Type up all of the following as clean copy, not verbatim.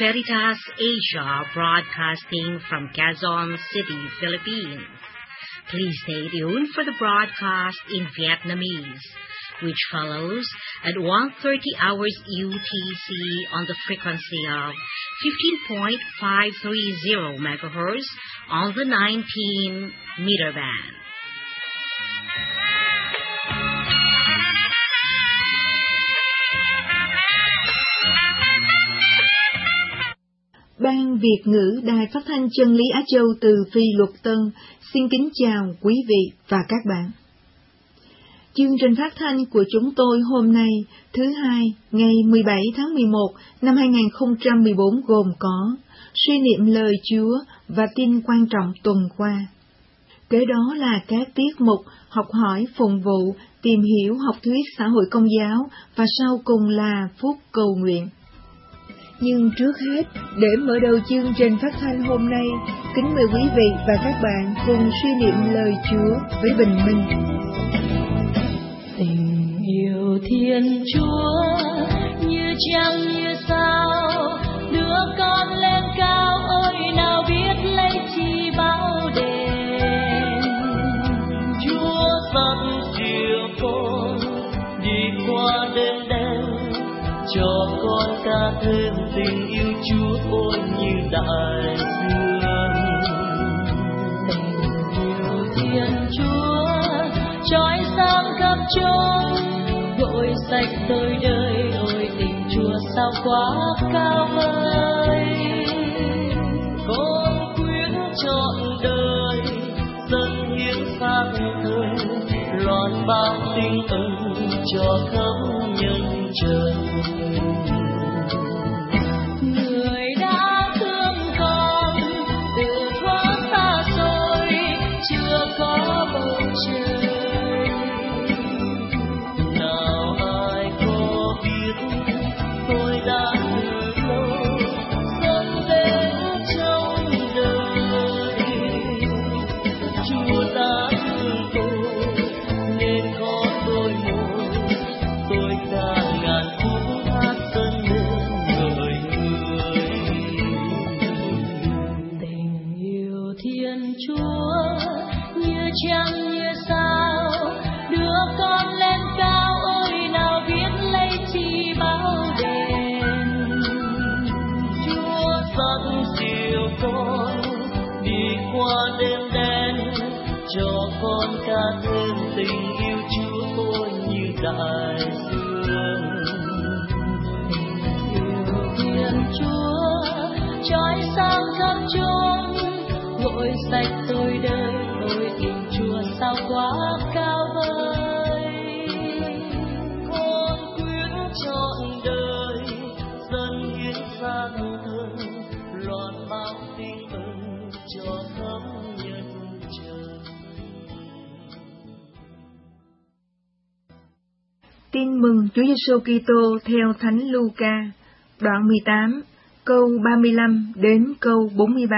Veritas Asia, broadcasting from Quezon City, Philippines. Please stay tuned for the broadcast in Vietnamese, which follows at 1:30 hours UTC on the frequency of 15.530 MHz on the 19-meter band. Ban Việt ngữ Đài Phát thanh Chân lý Á Châu từ Phi Luật Tân xin kính chào quý vị và các bạn. Chương trình phát thanh của chúng tôi hôm nay, thứ Hai, ngày 17 tháng 11 năm 2014 gồm có suy niệm lời Chúa và tin quan trọng tuần qua. Kế đó là các tiết mục học hỏi phụng vụ, tìm hiểu học thuyết xã hội công giáo và sau cùng là phút cầu nguyện. Nhưng trước hết, để mở đầu chương trình phát thanh hôm nay, kính mời quý vị và các bạn cùng suy niệm lời Chúa với bình minh. Tình yêu Thiên Chúa như trăng như sao, đưa con lên cao ôi nào biết lấy chi bao đền. Chúa rất chiều con đi qua đêm đen, cho con ca thêm tình yêu Chúa ôi như đại dương. Tình yêu Thiên Chúa trói sáng khắp chốn, gội sạch tôi đời ôi tình Chúa sao quá cao vời. Con quyết trọn đời dâng hiến xác thân, loan báo tình ơn cho khắp nhân trần. Người đã thương con từ quá xa xôi, chưa có bầu trời. Nào ai có biết tôi đã từ lâu dâng đến trong đời. Chúa đã thương tôi nên có đôi môi, tôi ca ngàn khúc hát dâng lên người người. Tình yêu Thiên Chúa như trăng như sao, đưa con lên cao ôi nào biết lấy chi bao đền. Chúa rất dìu con đi qua đêm đen, cho con ca thêm tình yêu Chúa ôi như đại dương. Tình yêu Thiên Chúa trói sáng khắp chốn, gội sạch tôi đời ôi tình Chúa sao quá cao vời. Con quyết trọn đời dâng hiến xác thân, loan báo tình ơn cho khắp nhân trần. Tin mừng Chúa Giêsu Kitô theo Thánh Luca, đoạn 18, câu 35 đến câu 43.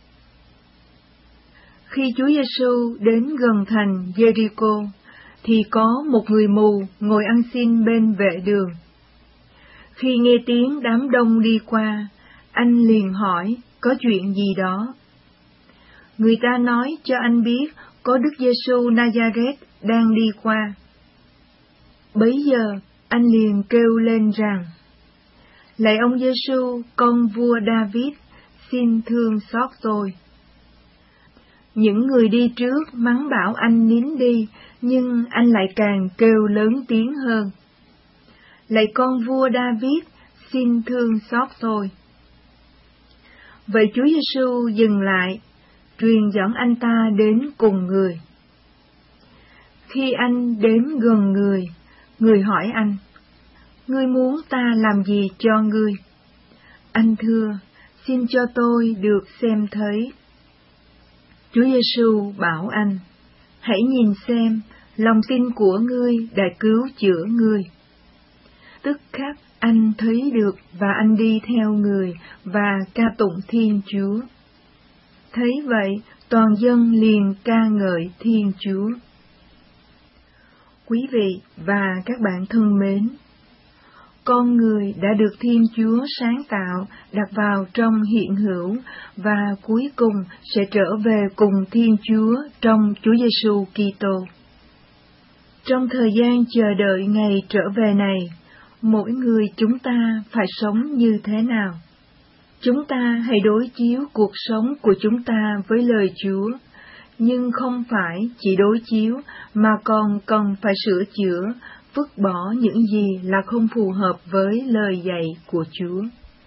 Khi Chúa Giêsu đến gần thành Jericho, thì có một người mù ngồi ăn xin bên vệ đường. Khi nghe tiếng đám đông đi qua, anh liền hỏi có chuyện gì đó. Người ta nói cho anh biết có Đức Giêsu Nazareth đang đi qua. Bấy giờ anh liền kêu lên rằng: Lạy ông Giêsu, con vua David, xin thương xót tôi. Những người đi trước mắng bảo anh nín đi, nhưng anh lại càng kêu lớn tiếng hơn: Lạy con vua David, xin thương xót tôi. Vậy Chúa Giêsu dừng lại, truyền dẫn anh ta đến cùng người. Khi anh đến gần người, người hỏi anh: Ngươi muốn ta làm gì cho ngươi? Anh thưa: Xin cho tôi được xem thấy. Chúa Giêsu bảo anh: Hãy nhìn xem, lòng tin của ngươi đã cứu chữa ngươi. Tức khắc anh thấy được và anh đi theo người và ca tụng Thiên Chúa. Thấy vậy, toàn dân liền ca ngợi Thiên Chúa. Quý vị và các bạn thân mến, con người đã được Thiên Chúa sáng tạo, đặt vào trong hiện hữu và cuối cùng sẽ trở về cùng Thiên Chúa trong Chúa Giêsu Kitô. Trong thời gian chờ đợi ngày trở về này, mỗi người chúng ta phải sống như thế nào? Chúng ta hãy đối chiếu cuộc sống của chúng ta với lời Chúa, nhưng không phải chỉ đối chiếu mà còn cần phải sửa chữa, vứt bỏ những gì là không phù hợp với lời dạy của Chúa.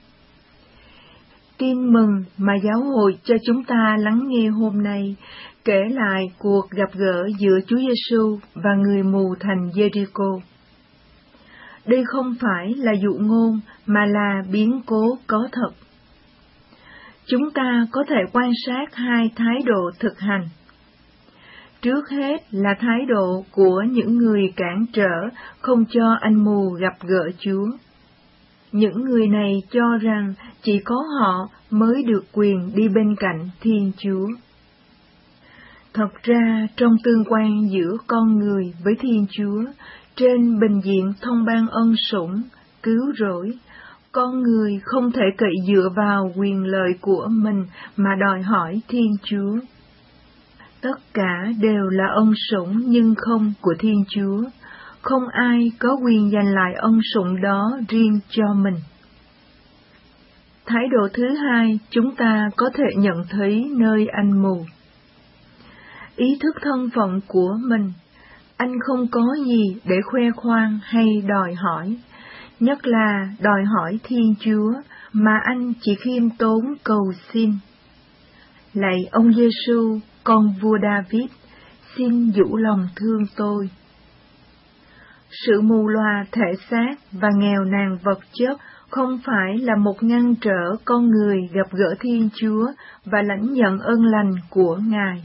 Tin mừng mà giáo hội cho chúng ta lắng nghe hôm nay kể lại cuộc gặp gỡ giữa Chúa Giêsu và người mù thành Jericho. Đây không phải là dụ ngôn mà là biến cố có thật. Chúng ta có thể quan sát hai thái độ thực hành. Trước hết là thái độ của những người cản trở không cho anh mù gặp gỡ Chúa. Những người này cho rằng chỉ có họ mới được quyền đi bên cạnh Thiên Chúa. Thật ra, trong tương quan giữa con người với Thiên Chúa, trên bình diện thông ban ân sủng, cứu rỗi, con người không thể cậy dựa vào quyền lợi của mình mà đòi hỏi Thiên Chúa. Tất cả đều là ân sủng nhưng không của Thiên Chúa, không ai có quyền giành lại ân sủng đó riêng cho mình. Thái độ thứ hai chúng ta có thể nhận thấy nơi anh mù. Ý thức thân phận của mình, anh không có gì để khoe khoang hay đòi hỏi, nhất là đòi hỏi Thiên Chúa mà anh chỉ khiêm tốn cầu xin. Lạy ông Giêsu, con vua David, xin dũ lòng thương tôi. Sự mù lòa thể xác và nghèo nàn vật chất không phải là một ngăn trở con người gặp gỡ Thiên Chúa và lãnh nhận ơn lành của Ngài.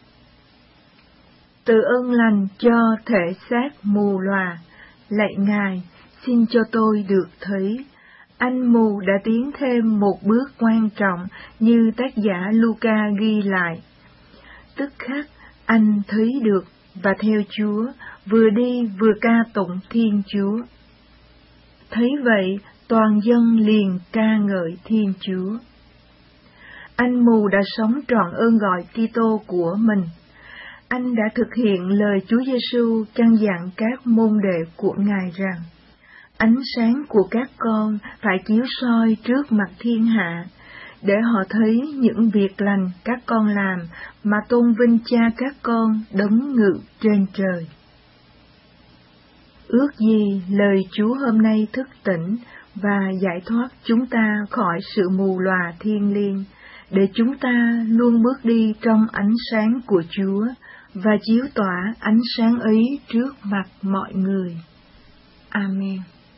Từ ơn lành cho thể xác mù lòa, lạy Ngài, xin cho tôi được thấy. Anh mù đã tiến thêm một bước quan trọng như tác giả Luca ghi lại. Tức khắc, anh thấy được và theo Chúa, vừa đi vừa ca tụng Thiên Chúa. Thấy vậy, toàn dân liền ca ngợi Thiên Chúa. Anh mù đã sống trọn ơn gọi Kitô của mình. Anh đã thực hiện lời Chúa Giêsu căn dặn các môn đệ của Ngài rằng, ánh sáng của các con phải chiếu soi trước mặt thiên hạ, để họ thấy những việc lành các con làm mà tôn vinh Cha các con đấng ngự trên trời. Ước gì lời Chúa hôm nay thức tỉnh và giải thoát chúng ta khỏi sự mù lòa thiêng liêng, để chúng ta luôn bước đi trong ánh sáng của Chúa và chiếu tỏa ánh sáng ấy trước mặt mọi người. Amen.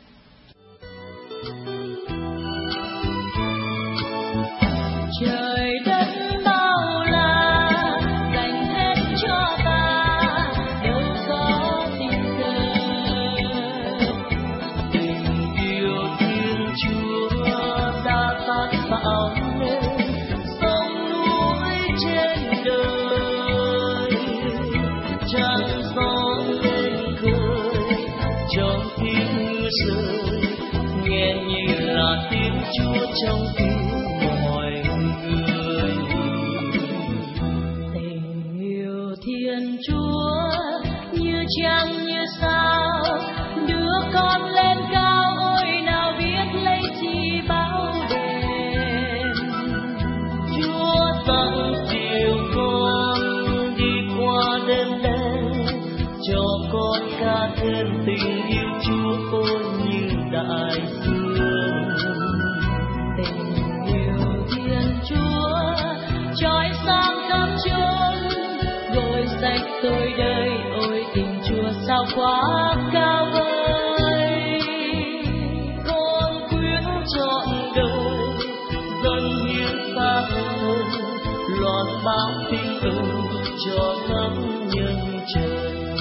Trời đất bao la dành hết cho ta, đâu có tình cờ. Tình yêu Thiên Chúa đã phát bão lên sông núi trên đời, trăng gió lên khơi trong tiếng mưa rơi, nghe như là tiếng Chúa trong tim. Thiên Chúa như trăng như sao, đưa con lên cao, ôi nào biết lấy chi bão đêm. Chúa tặng chiều con đi qua đêm đen, cho con ca thêm tình yêu Chúa ôi như đại dương. Tình yêu Thiên Chúa trói sáng khắp chốn, gội sạch tôi đây, ôi tình Chúa sao quá cao vời. Con quyết trọn đời dâng hiến ta ơn, loan báo tin ơn cho khắp nhân trời.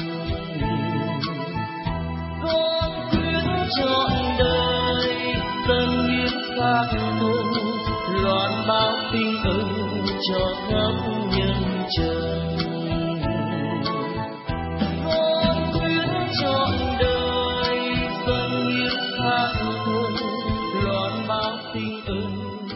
Con quyết trọn đời dâng hiến ta ơn, loan báo tin ơn cho khắp nhân trời. Trọn đời dâng hiến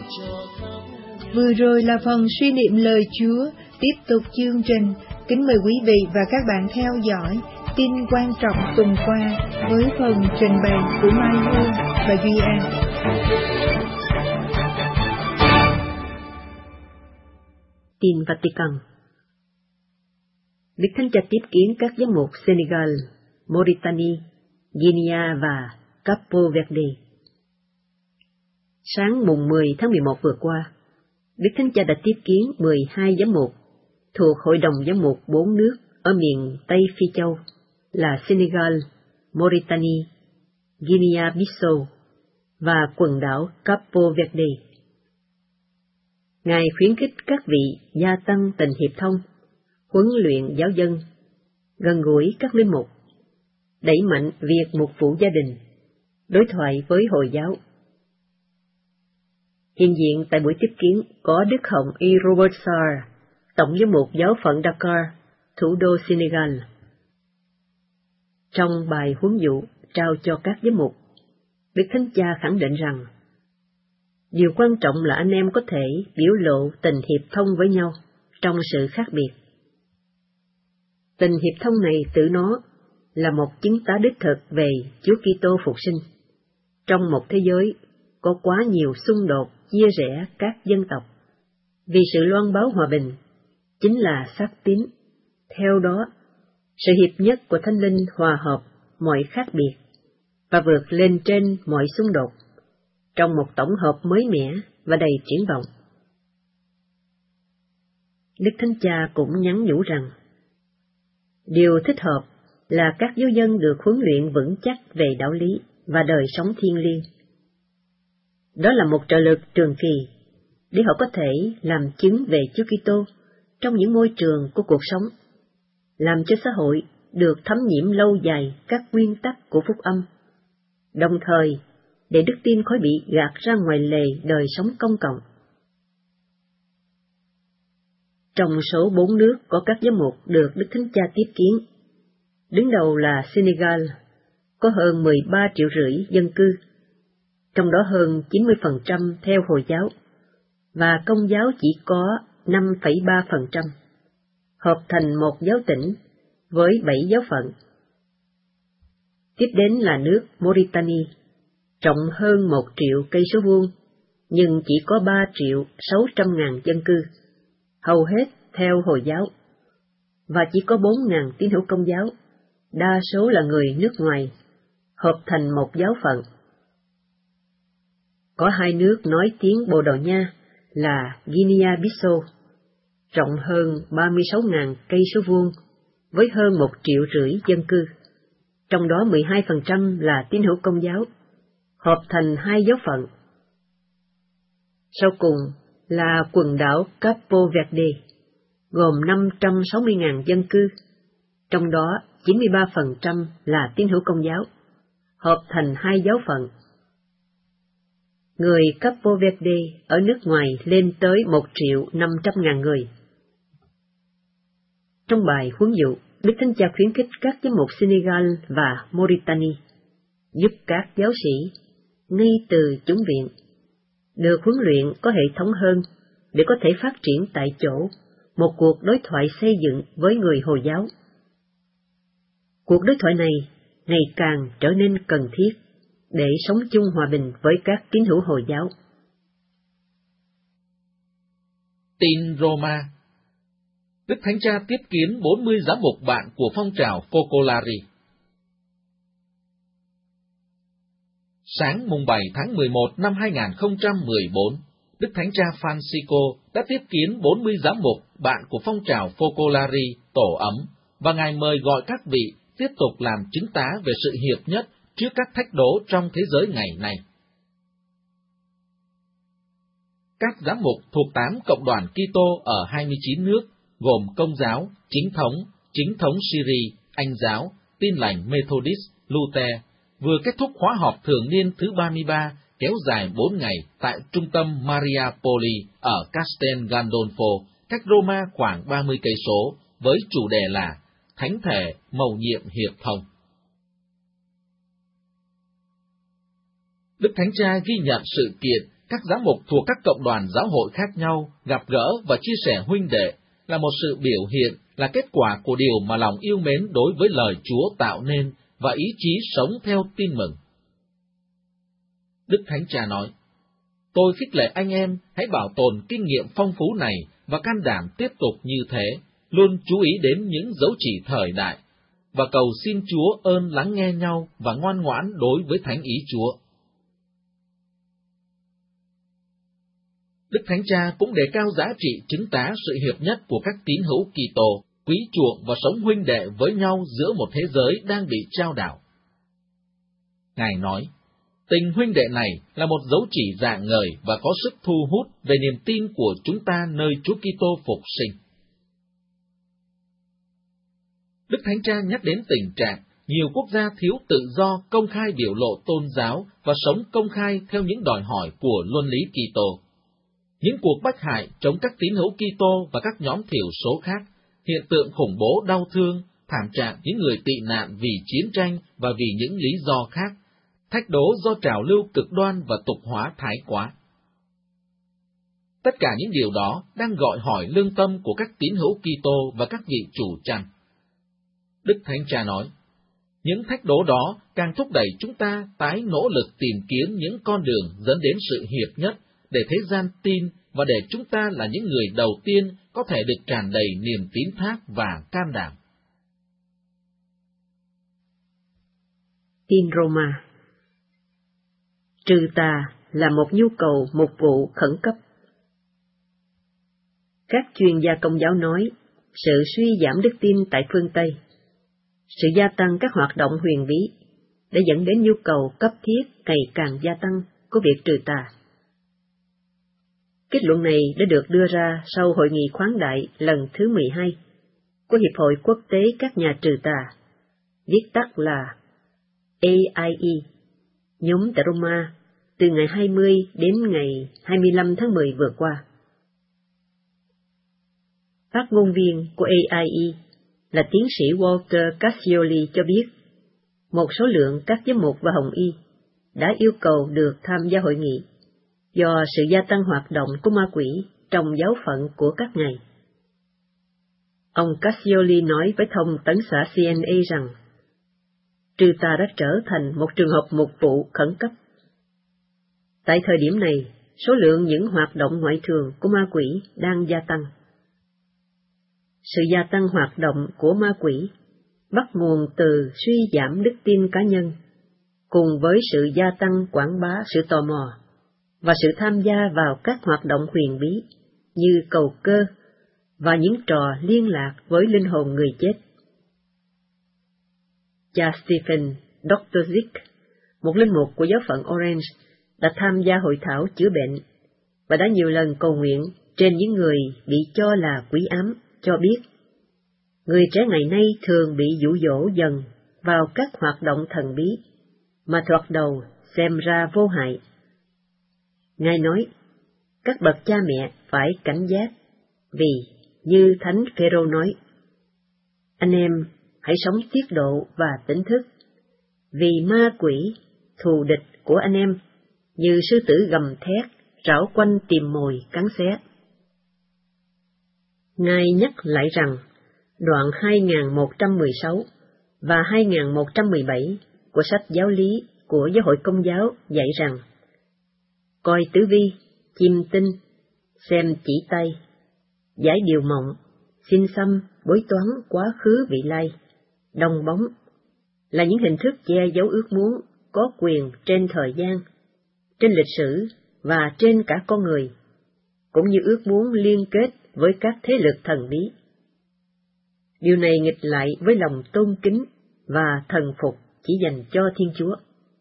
Vừa rồi là phần suy niệm lời Chúa. Tiếp tục chương trình, kính mời quý vị và các bạn theo dõi tin quan trọng tuần qua với phần trình bày của Mai Hương và Duy An. Tin Vatican. Đức Thánh Cha tiếp kiến các giám mục Senegal, Mauritania, Guinea và Capo Verde. Sáng mùng 10 tháng 11 vừa qua, Đức Thánh Cha đã tiếp kiến 12 giám mục thuộc Hội đồng giám mục 4 nước ở miền Tây Phi Châu là Senegal, Mauritania, Guinea-Bissau và quần đảo Capo Verde. Ngài khuyến khích các vị gia tăng tình hiệp thông, huấn luyện giáo dân, gần gũi các linh mục, đẩy mạnh việc mục vụ gia đình, đối thoại với Hồi giáo. Hiện diện tại buổi tiếp kiến có Đức Hồng Y Robert Sarr, Tổng giám mục giáo phận Dakar, thủ đô Senegal. Trong bài huấn dụ trao cho các giám mục, Đức Thánh Cha khẳng định rằng điều quan trọng là anh em có thể biểu lộ tình hiệp thông với nhau trong sự khác biệt. Tình hiệp thông này tự nó là một chứng tá đích thực về Chúa Kitô phục sinh. Trong một thế giới có quá nhiều xung đột chia rẽ các dân tộc, vì sự loan báo hòa bình chính là xác tín. Theo đó, sự hiệp nhất của Thánh Linh hòa hợp mọi khác biệt và vượt lên trên mọi xung đột trong một tổng hợp mới mẻ và đầy triển vọng. Đức Thánh Cha cũng nhắn nhủ rằng điều thích hợp là các giáo dân được huấn luyện vững chắc về đạo lý và đời sống thiêng liêng. Đó là một trợ lực trường kỳ để họ có thể làm chứng về Chúa Kitô trong những môi trường của cuộc sống, làm cho xã hội được thấm nhiễm lâu dài các nguyên tắc của phúc âm, đồng thời để đức tin khỏi bị gạt ra ngoài lề đời sống công cộng. Trong số 4 nước có các giám mục được Đức Thánh Cha tiếp kiến, đứng đầu là Senegal, có hơn 13,5 triệu dân cư, trong đó hơn 90% theo Hồi giáo, và Công giáo chỉ có 5,3%, hợp thành một giáo tỉnh với 7 giáo phận. Tiếp đến là nước Mauritania, rộng hơn 1 triệu cây số vuông, nhưng chỉ có 3.600.000 dân cư, hầu hết theo Hồi giáo, và chỉ có 4.000 tín hữu Công giáo, đa số là người nước ngoài, hợp thành một giáo phận. Có 2 nước nói tiếng Bồ Đào Nha là Guinea-Bissau, rộng hơn 36.000 cây số vuông, với hơn 1,5 triệu dân cư, trong đó 12% là tín hữu Công giáo, hợp thành 2 giáo phận. Sau cùng là quần đảo Capo Verde, gồm 560.000 dân cư, trong đó 93% là tín hữu Công giáo, hợp thành 2 giáo phận. Người Capo Verde ở nước ngoài lên tới 1.500.000 người. Trong bài huấn dụ, Đức Thánh Cha khuyến khích các giám mục Senegal và Mauritania giúp các giáo sĩ ngay từ chủng viện được huấn luyện có hệ thống hơn để có thể phát triển tại chỗ một cuộc đối thoại xây dựng với người Hồi giáo. Cuộc đối thoại này ngày càng trở nên cần thiết để sống chung hòa bình với các tín hữu Hồi giáo. Tin Roma. Đức Thánh Cha tiếp kiến 40 giám mục bạn của phong trào Focolari. Sáng mùng 7 tháng 11 năm 2014, Đức Thánh Cha Francisco đã tiếp kiến 40 giám mục bạn của phong trào Focolari tổ ấm, và Ngài mời gọi các vị tiếp tục làm chứng tá về sự hiệp nhất trước các thách đố trong thế giới ngày nay. Các giám mục thuộc 8 cộng đoàn Kitô ở 29 nước, gồm Công giáo, Chính thống Syria, Anh giáo, Tin lành Methodist, Luther, vừa kết thúc khóa họp thường niên thứ 33 kéo dài 4 ngày tại trung tâm Mariapoli ở Castel Gandolfo, cách Roma khoảng 30 cây số, với chủ đề là Thánh thể mầu nhiệm hiệp thông. Đức Thánh Cha ghi nhận sự kiện các giám mục thuộc các cộng đoàn giáo hội khác nhau gặp gỡ và chia sẻ huynh đệ là một sự biểu hiện, là kết quả của điều mà lòng yêu mến đối với lời Chúa tạo nên và ý chí sống theo tin mừng. Đức Thánh Cha nói, tôi khích lệ anh em hãy bảo tồn kinh nghiệm phong phú này và can đảm tiếp tục như thế, luôn chú ý đến những dấu chỉ thời đại, và cầu xin Chúa ơn lắng nghe nhau và ngoan ngoãn đối với thánh ý Chúa. Đức Thánh Cha cũng đề cao giá trị chứng tá sự hiệp nhất của các tín hữu Kitô, quý chuộng và sống huynh đệ với nhau giữa một thế giới đang bị chao đảo. Ngài nói, tình huynh đệ này là một dấu chỉ rạng ngời và có sức thu hút về niềm tin của chúng ta nơi Chúa Kitô phục sinh. Đức Thánh Cha nhắc đến tình trạng nhiều quốc gia thiếu tự do công khai biểu lộ tôn giáo và sống công khai theo những đòi hỏi của luân lý Kitô. Những cuộc bách hại chống các tín hữu Kitô và các nhóm thiểu số khác, hiện tượng khủng bố đau thương, thảm trạng những người tị nạn vì chiến tranh và vì những lý do khác, thách đố do trào lưu cực đoan và tục hóa thái quá. Tất cả những điều đó đang gọi hỏi lương tâm của các tín hữu Kitô và các vị chủ chăn. Đức Thánh Cha nói, những thách đố đó càng thúc đẩy chúng ta tái nỗ lực tìm kiếm những con đường dẫn đến sự hiệp nhất, để thế gian tin và để chúng ta là những người đầu tiên có thể được tràn đầy niềm tín thác và can đảm. Tin Roma. Trừ tà là một nhu cầu mục vụ khẩn cấp. Các chuyên gia Công giáo nói, sự suy giảm đức tin tại phương Tây, sự gia tăng các hoạt động huyền bí đã dẫn đến nhu cầu cấp thiết ngày càng gia tăng của việc trừ tà. Kết luận này đã được đưa ra sau hội nghị khoáng đại lần thứ 12 của Hiệp hội Quốc tế các nhà trừ tà, viết tắt là AIE, nhóm tại Roma từ ngày 20 đến ngày 25 tháng 10 vừa qua. Phát ngôn viên của AIE là tiến sĩ Walter Cassioli cho biết, một số lượng các giám mục và hồng y đã yêu cầu được tham gia hội nghị do sự gia tăng hoạt động của ma quỷ trong giáo phận của các ngài. Ông Cassioli nói với thông tấn xã CNA rằng, trừ tà đã trở thành một trường hợp mục vụ khẩn cấp. Tại thời điểm này, số lượng những hoạt động ngoại thường của ma quỷ đang gia tăng. Sự gia tăng hoạt động của ma quỷ bắt nguồn từ suy giảm đức tin cá nhân, cùng với sự gia tăng quảng bá sự tò mò và sự tham gia vào các hoạt động huyền bí như cầu cơ và những trò liên lạc với linh hồn người chết. Cha Stephen Dr. một linh mục của giáo phận Orange, đã tham gia hội thảo chữa bệnh và đã nhiều lần cầu nguyện trên những người bị cho là quỷ ám, cho biết người trẻ ngày nay thường bị dụ dỗ dần vào các hoạt động thần bí mà thoạt đầu xem ra vô hại. Ngài nói, các bậc cha mẹ phải cảnh giác, vì như Thánh Phêrô nói, anh em hãy sống tiết độ và tỉnh thức, vì ma quỷ, thù địch của anh em, như sư tử gầm thét, rảo quanh tìm mồi cắn xé. Ngài nhắc lại rằng, đoạn 2116 và 2117 của sách giáo lý của Giáo hội Công giáo dạy rằng, coi tử vi, chiêm tinh, xem chỉ tay, giải điều mộng, xin xăm, bói toán quá khứ vị lai, đồng bóng, là những hình thức che giấu ước muốn có quyền trên thời gian, trên lịch sử và trên cả con người, cũng như ước muốn liên kết với các thế lực thần bí. Điều này nghịch lại với lòng tôn kính và thần phục chỉ dành cho Thiên Chúa.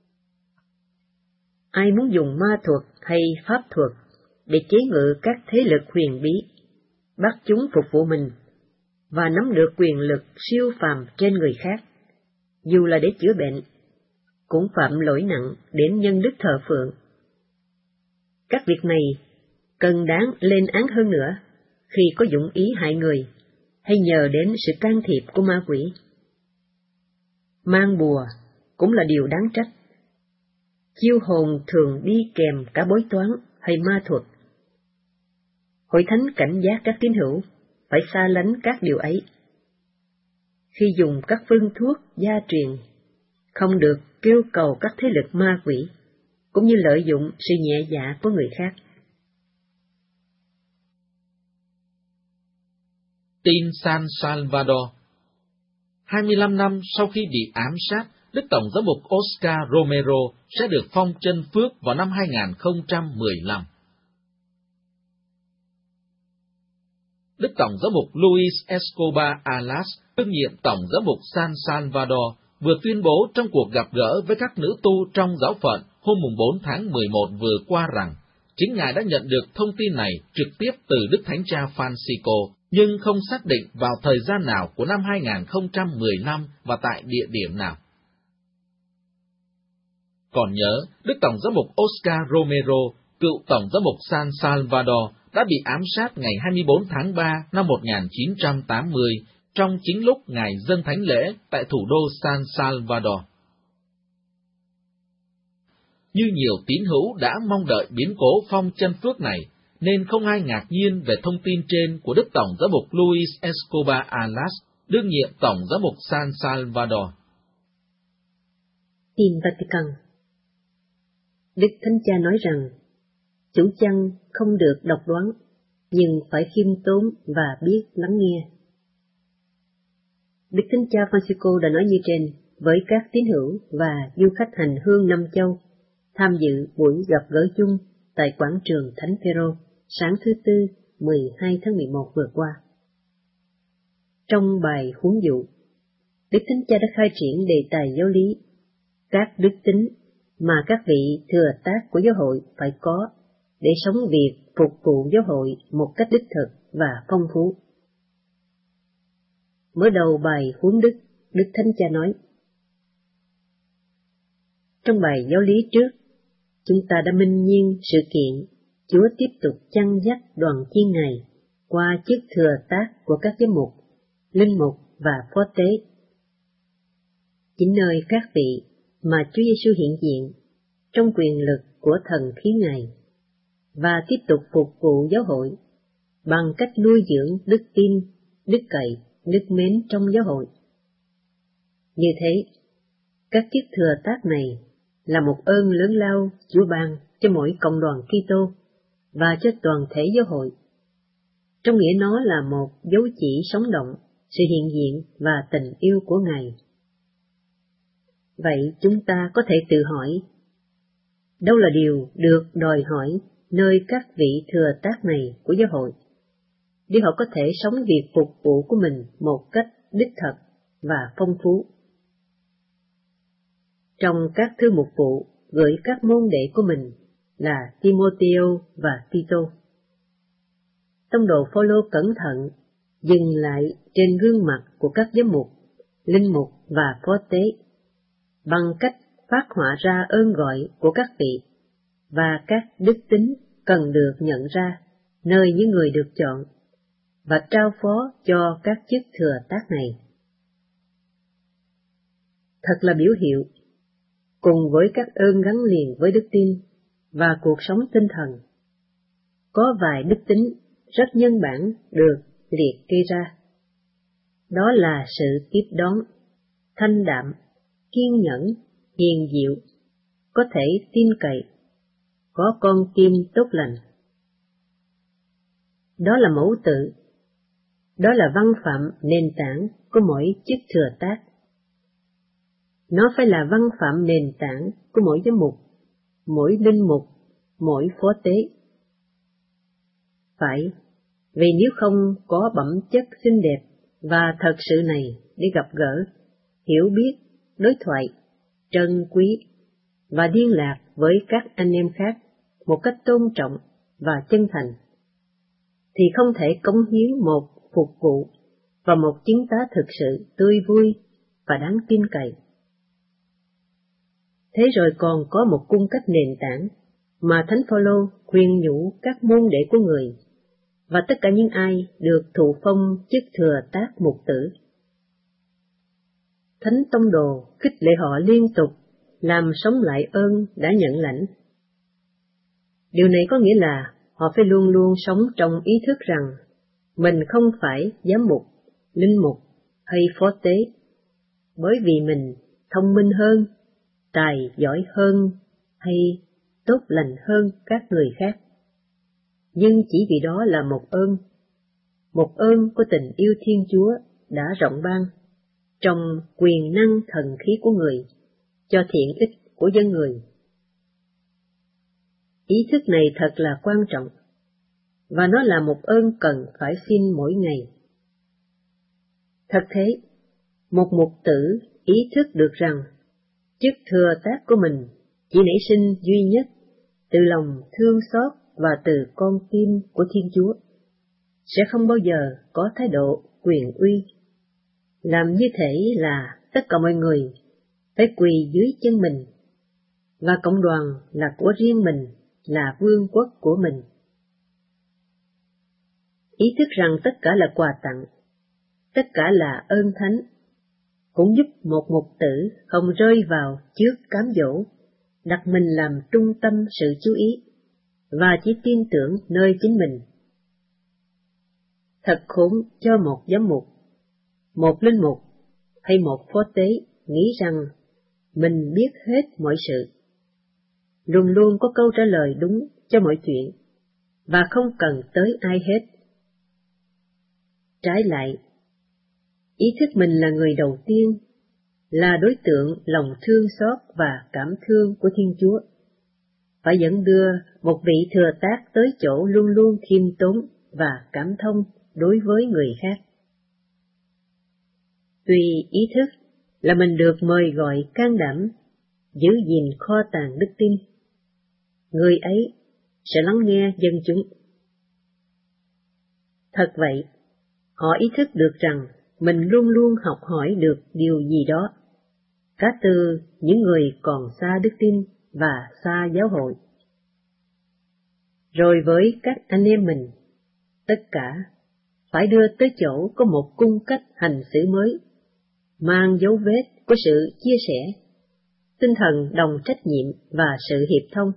Ai muốn dùng ma thuật hay pháp thuật để chế ngự các thế lực huyền bí, bắt chúng phục vụ mình và nắm được quyền lực siêu phàm trên người khác, dù là để chữa bệnh, cũng phạm lỗi nặng đến nhân đức thờ phượng. Các việc này cần đáng lên án hơn nữa khi có dụng ý hại người hay nhờ đến sự can thiệp của ma quỷ. Mang bùa cũng là điều đáng trách. Chiêu hồn thường đi kèm cả bói toán hay ma thuật. Hội thánh cảnh giác các tín hữu phải xa lánh các điều ấy. Khi dùng các phương thuốc gia truyền, không được kêu cầu các thế lực ma quỷ, cũng như lợi dụng sự nhẹ dạ của người khác. Tin San Salvador. 25 năm sau khi bị ám sát, Đức Tổng giám mục Oscar Romero sẽ được phong chân phước vào năm 2015. Đức Tổng giám mục Luis Escobar Alas, đương nhiệm Tổng giám mục San Salvador, vừa tuyên bố trong cuộc gặp gỡ với các nữ tu trong giáo phận hôm 4 tháng 11 vừa qua rằng chính Ngài đã nhận được thông tin này trực tiếp từ Đức Thánh Cha Francisco, nhưng không xác định vào thời gian nào của năm 2015 và tại địa điểm nào. Còn nhớ, Đức Tổng giám mục Oscar Romero, cựu Tổng giám mục San Salvador, đã bị ám sát ngày 24 tháng 3 năm 1980, trong chính lúc Ngài dâng thánh lễ tại thủ đô San Salvador. Như nhiều tín hữu đã mong đợi biến cố phong chân phước này, nên không ai ngạc nhiên về thông tin trên của Đức Tổng giám mục Luis Escobar Alas, đương nhiệm Tổng giám mục San Salvador. Tin Vatican. Đức Thánh Cha nói rằng, chủ chăn không được độc đoán, nhưng phải khiêm tốn và biết lắng nghe. Đức Thánh Cha Francisco đã nói như trên với các tín hữu và du khách hành hương năm châu tham dự buổi gặp gỡ chung tại quảng trường Thánh Phêrô sáng thứ Tư 12 tháng 11 vừa qua. Trong bài huấn dụ, Đức Thánh Cha đã khai triển đề tài giáo lý, các đức tính mà các vị thừa tác của giáo hội phải có để sống việc phục vụ giáo hội một cách đích thực và phong phú. Mở đầu bài huấn đức, Đức Thánh Cha nói: trong bài giáo lý trước, chúng ta đã minh nhiên sự kiện Chúa tiếp tục chăn dắt đoàn chiên Ngài qua chức thừa tác của các giám mục, linh mục và phó tế. Chính nơi các vị mà Chúa Giêsu hiện diện trong quyền lực của thần khí Ngài và tiếp tục phục vụ giáo hội bằng cách nuôi dưỡng đức tin, đức cậy, đức mến trong giáo hội. Như thế, các chức thừa tác này là một ơn lớn lao Chúa ban cho mỗi cộng đoàn Kitô và cho toàn thể giáo hội. Trong nghĩa nó là một dấu chỉ sống động sự hiện diện và tình yêu của Ngài. Vậy chúng ta có thể tự hỏi, đâu là điều được đòi hỏi nơi các vị thừa tác này của giáo hội, để họ có thể sống việc phục vụ của mình một cách đích thực và phong phú? Trong các thư mục vụ gửi các môn đệ của mình là Timôthêo và Tito, tông đồ Phaolô cẩn thận dừng lại trên gương mặt của các giám mục, linh mục và phó tế bằng cách phát họa ra ơn gọi của các vị và các đức tính cần được nhận ra nơi những người được chọn và trao phó cho các chức thừa tác này. Thật là biểu hiệu, cùng với các ơn gắn liền với đức tin và cuộc sống tinh thần, có vài đức tính rất nhân bản được liệt kê ra. Đó là sự tiếp đón, thanh đạm, kiên nhẫn, hiền diệu, có thể tin cậy, có con tim tốt lành. Đó là mẫu tự, đó là văn phạm nền tảng của mỗi chức thừa tác. Nó phải là văn phạm nền tảng của mỗi giám mục, mỗi linh mục, mỗi phó tế. Phải, vì nếu không có bẩm chất xinh đẹp và thật sự này để gặp gỡ, hiểu biết, đối thoại, trân quý và liên lạc với các anh em khác một cách tôn trọng và chân thành, thì không thể cống hiến một phục vụ và một chứng tá thực sự tươi vui và đáng tin cậy. Thế rồi còn có một cung cách nền tảng mà Thánh Phaolô khuyên nhủ các môn đệ của người và tất cả những ai được thụ phong chức thừa tác mục tử. Thánh tông đồ khích lệ họ liên tục làm sống lại ơn đã nhận lãnh. Điều này có nghĩa là họ phải luôn luôn sống trong ý thức rằng mình không phải giám mục, linh mục hay phó tế, bởi vì mình thông minh hơn, tài giỏi hơn hay tốt lành hơn các người khác. Nhưng chỉ vì đó là một ơn của tình yêu Thiên Chúa đã rộng ban trong quyền năng thần khí của người, cho thiện ích của dân người. Ý thức này thật là quan trọng, và nó là một ơn cần phải xin mỗi ngày. Thật thế, một mục tử ý thức được rằng chức thừa tác của mình chỉ nảy sinh duy nhất từ lòng thương xót và từ con tim của Thiên Chúa, sẽ không bao giờ có thái độ quyền uy. Làm như thế là tất cả mọi người phải quỳ dưới chân mình, và cộng đoàn là của riêng mình, là vương quốc của mình. Ý thức rằng tất cả là quà tặng, tất cả là ơn thánh, cũng giúp một mục tử không rơi vào trước cám dỗ, đặt mình làm trung tâm sự chú ý, và chỉ tin tưởng nơi chính mình. Thật khốn cho một giám mục, một linh mục hay một phó tế nghĩ rằng mình biết hết mọi sự, luôn luôn có câu trả lời đúng cho mọi chuyện, và không cần tới ai hết. Trái lại, ý thức mình là người đầu tiên, là đối tượng lòng thương xót và cảm thương của Thiên Chúa, phải dẫn đưa một vị thừa tác tới chỗ luôn luôn khiêm tốn và cảm thông đối với người khác. Tuy ý thức là mình được mời gọi can đảm, giữ gìn kho tàng đức tin, người ấy sẽ lắng nghe dân chúng. Thật vậy, họ ý thức được rằng mình luôn luôn học hỏi được điều gì đó, cả từ những người còn xa đức tin và xa giáo hội. Rồi với các anh em mình, tất cả phải đưa tới chỗ có một cung cách hành xử mới, mang dấu vết của sự chia sẻ, tinh thần đồng trách nhiệm và sự hiệp thông.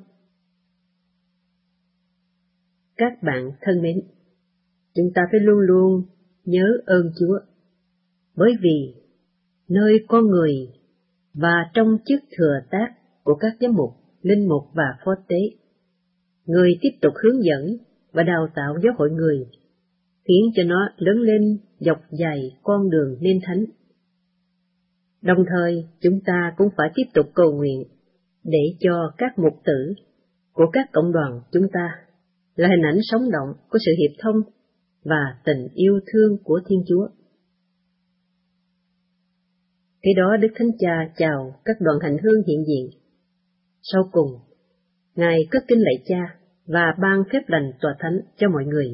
Các bạn thân mến, chúng ta phải luôn luôn nhớ ơn Chúa, bởi vì nơi con người và trong chức thừa tác của các giám mục, linh mục và phó tế, người tiếp tục hướng dẫn và đào tạo giáo hội người, khiến cho nó lớn lên dọc dài con đường nên thánh. Đồng thời, chúng ta cũng phải tiếp tục cầu nguyện để cho các mục tử của các cộng đoàn chúng ta là hình ảnh sống động của sự hiệp thông và tình yêu thương của Thiên Chúa. Kế đó Đức Thánh Cha chào các đoàn hành hương hiện diện. Sau cùng, Ngài cất kinh lạy Cha và ban phép lành tòa thánh cho mọi người.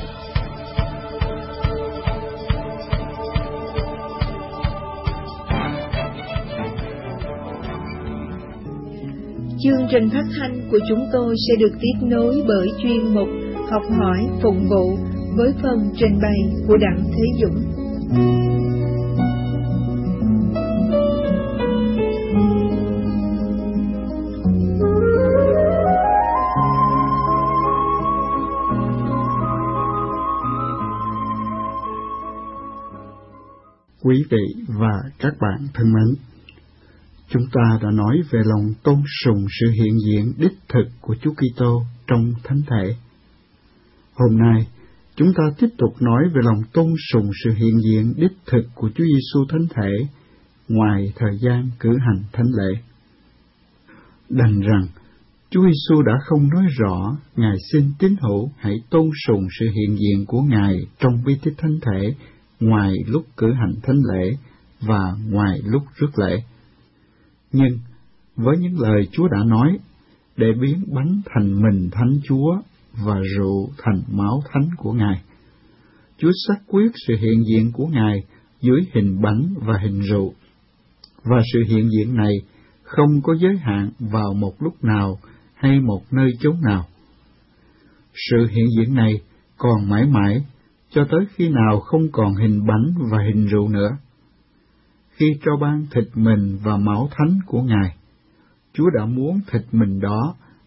Chương trình phát thanh của chúng tôi sẽ được tiếp nối bởi chuyên mục Học hỏi phụng vụ với phần trình bày của Đặng Thế Dũng. Quý vị và các bạn thân mến, chúng ta đã nói về lòng tôn sùng sự hiện diện đích thực của Chúa Kitô trong thánh thể. Hôm nay, chúng ta tiếp tục nói về lòng tôn sùng sự hiện diện đích thực của Chúa Giêsu thánh thể ngoài thời gian cử hành thánh lễ. Đành rằng, Chúa Giêsu đã không nói rõ Ngài xin tín hữu hãy tôn sùng sự hiện diện của Ngài trong bí tích thánh thể ngoài lúc cử hành thánh lễ và ngoài lúc rước lễ. Nhưng, với những lời Chúa đã nói, để biến bánh thành mình thánh Chúa và rượu thành máu thánh của Ngài, Chúa xác quyết sự hiện diện của Ngài dưới hình bánh và hình rượu, và sự hiện diện này không có giới hạn vào một lúc nào hay một nơi chốn nào. Sự hiện diện này còn mãi mãi, cho tới khi nào không còn hình bánh và hình rượu nữa. Khi cho ban thịt mình và máu thánh của Ngài, Chúa đã muốn thịt mình đó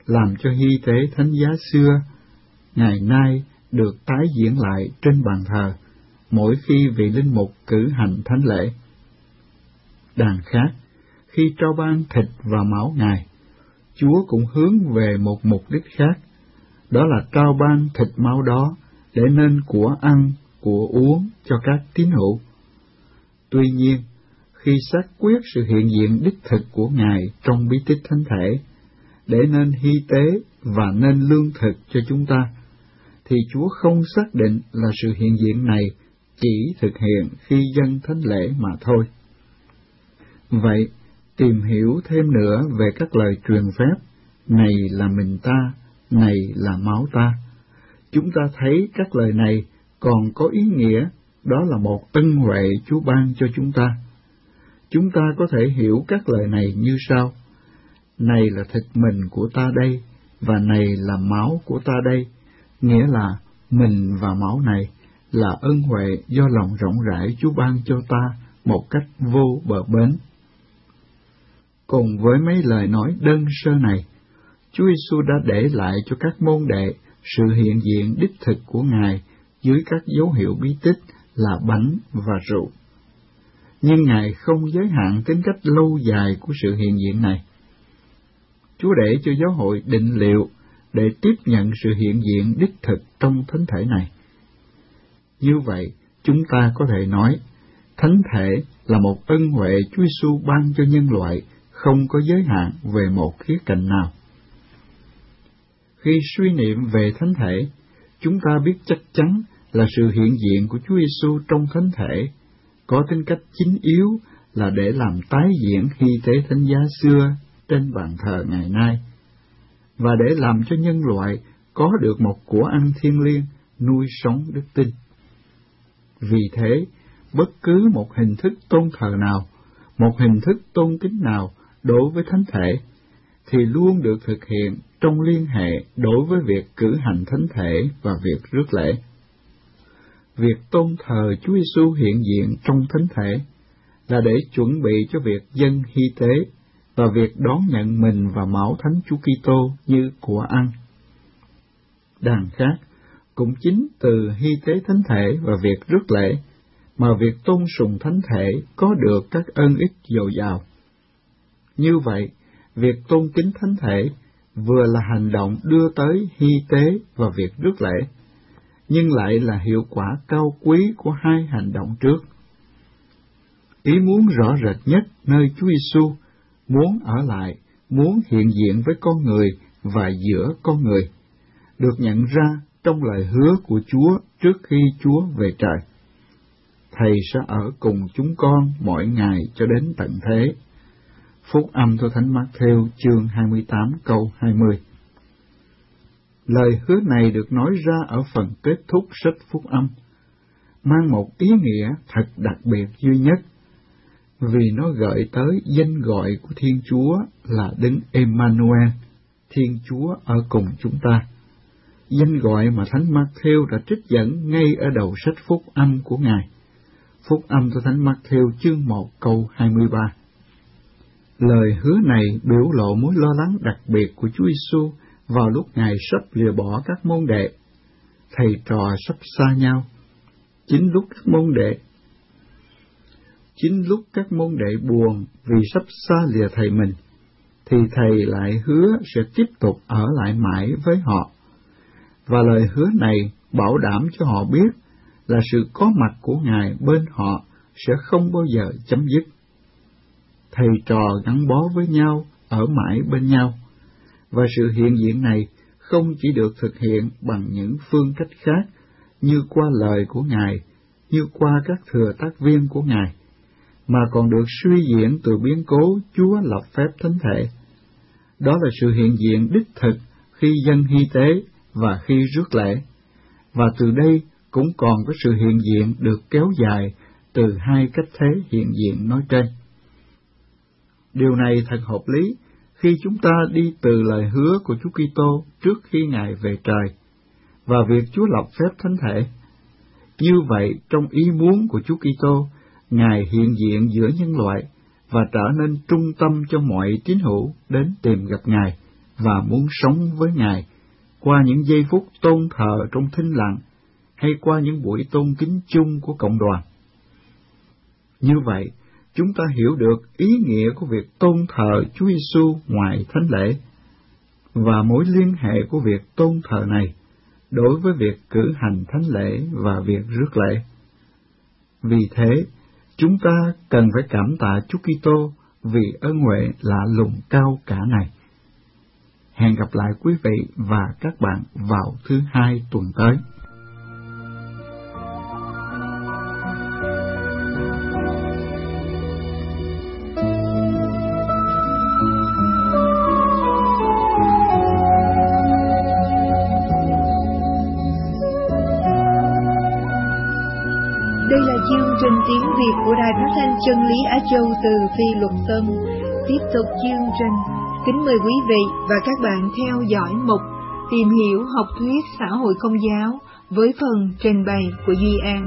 làm cho hy tế thánh giá xưa ngày nay được tái diễn lại trên bàn thờ mỗi khi vị linh mục cử hành thánh lễ. Đằng khác, khi trao ban thịt và máu Ngài, Chúa cũng hướng về một mục đích khác, đó là trao ban thịt máu đó để nên của ăn, của uống cho các tín hữu. Tuy nhiên, khi xác quyết sự hiện diện đích thực của Ngài trong bí tích thánh thể, để nên hy tế và nên lương thực cho chúng ta, thì Chúa không xác định là sự hiện diện này chỉ thực hiện khi dâng thánh lễ mà thôi. Vậy, tìm hiểu thêm nữa về các lời truyền phép, này là mình ta, này là máu ta, chúng ta thấy các lời này còn có ý nghĩa, đó là một ân huệ Chúa ban cho chúng ta. Chúng ta có thể hiểu các lời này như sau: này là thịt mình của ta đây, và này là máu của ta đây, nghĩa là mình và máu này là ân huệ do lòng rộng rãi Chúa ban cho ta một cách vô bờ bến. Cùng với mấy lời nói đơn sơ này, Chúa Giêsu đã để lại cho các môn đệ sự hiện diện đích thực của Ngài dưới các dấu hiệu bí tích là bánh và rượu. Nhưng Ngài không giới hạn tính cách lâu dài của sự hiện diện này. Chúa để cho giáo hội định liệu để tiếp nhận sự hiện diện đích thực trong thánh thể này. Như vậy, chúng ta có thể nói, thánh thể là một ân huệ Chúa Giêsu ban cho nhân loại, không có giới hạn về một khía cạnh nào. Khi suy niệm về thánh thể, chúng ta biết chắc chắn là sự hiện diện của Chúa Giêsu trong thánh thể có tính cách chính yếu là để làm tái diễn hy tế thánh giá xưa trên bàn thờ ngày nay, và để làm cho nhân loại có được một của ăn thiêng liêng nuôi sống đức tin. Vì thế, bất cứ một hình thức tôn thờ nào, một hình thức tôn kính nào đối với thánh thể, thì luôn được thực hiện trong liên hệ đối với việc cử hành thánh thể và việc rước lễ. Việc tôn thờ Chúa Giêsu hiện diện trong thánh thể là để chuẩn bị cho việc dâng hy tế và việc đón nhận mình và máu Thánh Chúa Kitô như của ăn. Đằng khác, cũng chính từ hy tế thánh thể và việc rước lễ mà việc tôn sùng thánh thể có được các ân ích dồi dào. Như vậy, việc tôn kính thánh thể vừa là hành động đưa tới hy tế và việc rước lễ, nhưng lại là hiệu quả cao quý của hai hành động trước. Ý muốn rõ rệt nhất nơi Chúa Giêsu muốn ở lại, muốn hiện diện với con người và giữa con người, được nhận ra trong lời hứa của Chúa trước khi Chúa về trời. Thầy sẽ ở cùng chúng con mỗi ngày cho đến tận thế. Phúc âm theo Thánh Mác-thêu chương 28 câu 20. Lời hứa này được nói ra ở phần kết thúc sách Phúc âm, mang một ý nghĩa thật đặc biệt duy nhất, vì nó gợi tới danh gọi của Thiên Chúa là Đấng Emmanuel, Thiên Chúa ở cùng chúng ta. Danh gọi mà Thánh Mác-thêu đã trích dẫn ngay ở đầu sách Phúc âm của Ngài. Phúc âm theo Thánh Mác-thêu chương 1 câu 23. Lời hứa này biểu lộ mối lo lắng đặc biệt của Chúa Giêsu vào lúc Ngài sắp lìa bỏ các môn đệ. Thầy trò sắp xa nhau. Chính lúc các môn đệ buồn vì sắp xa lìa thầy mình, thì thầy lại hứa sẽ tiếp tục ở lại mãi với họ. Và lời hứa này bảo đảm cho họ biết là sự có mặt của Ngài bên họ sẽ không bao giờ chấm dứt. Thầy trò gắn bó với nhau, ở mãi bên nhau, và sự hiện diện này không chỉ được thực hiện bằng những phương cách khác như qua lời của Ngài, như qua các thừa tác viên của Ngài, mà còn được suy diễn từ biến cố Chúa lập phép thánh thể. Đó là sự hiện diện đích thực khi dâng hy tế và khi rước lễ, và từ đây cũng còn có sự hiện diện được kéo dài từ hai cách thế hiện diện nói trên. Điều này thật hợp lý khi chúng ta đi từ lời hứa của Chúa Kitô trước khi Ngài về trời, và việc Chúa lập phép thánh thể. Như vậy, trong ý muốn của Chúa Kitô, Ngài hiện diện giữa nhân loại và trở nên trung tâm cho mọi tín hữu đến tìm gặp Ngài và muốn sống với Ngài qua những giây phút tôn thờ trong thinh lặng hay qua những buổi tôn kính chung của cộng đoàn. Như vậy, chúng ta hiểu được ý nghĩa của việc tôn thờ Chúa Giêsu ngoài thánh lễ và mối liên hệ của việc tôn thờ này đối với việc cử hành thánh lễ và việc rước lễ. Vì thế, chúng ta cần phải cảm tạ Chúa Kitô vì ơn huệ lạ lùng cao cả này. Hẹn gặp lại quý vị và các bạn vào thứ Hai tuần tới. Đây là chương trình tiếng Việt của Đài Phát thanh Chân lý Á Châu từ Phi Luật Tân. Tiếp tục chương trình, kính mời quý vị và các bạn theo dõi mục Tìm hiểu học thuyết xã hội công giáo với phần trình bày của Duy An.